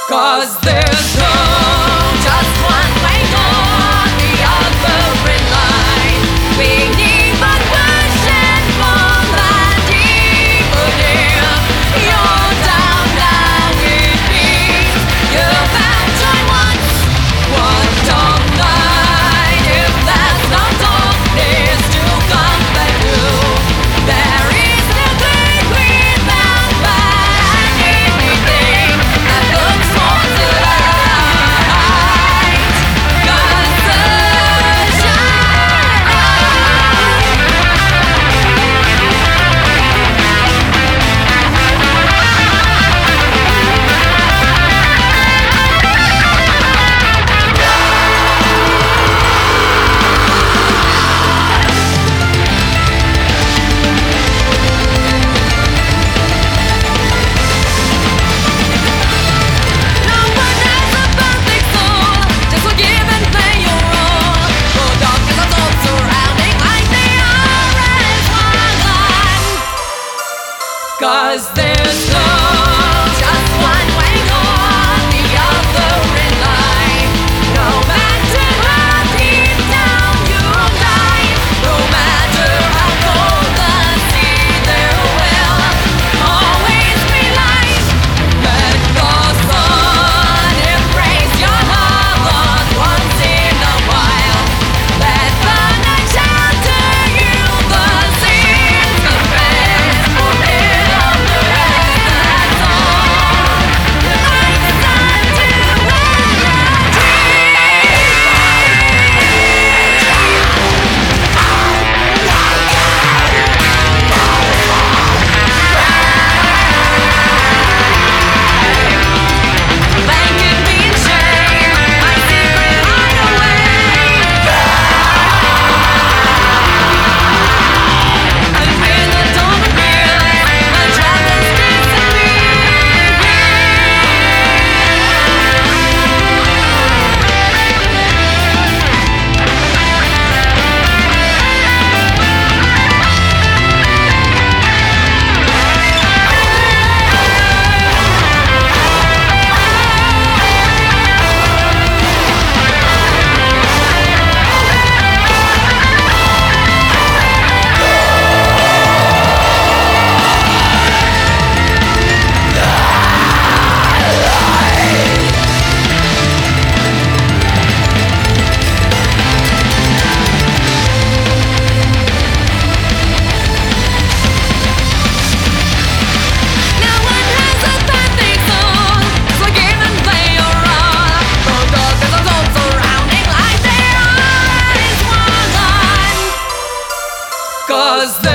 'Cause there's no just one way on the other in line. We need but wishing for that deeper dear. You're down now, it means you've had joy once. What don't mind if that's not darkness to come back to. There is nothing without bad anything that looks for the light. 'Cause Cause there's no just one way on the other in line. No matter how deep down you lie, no matter how cold the sea, there will always be light. Let the sun embrace your heart once in a while. Let the night shelter you, the seas confess forever. Cause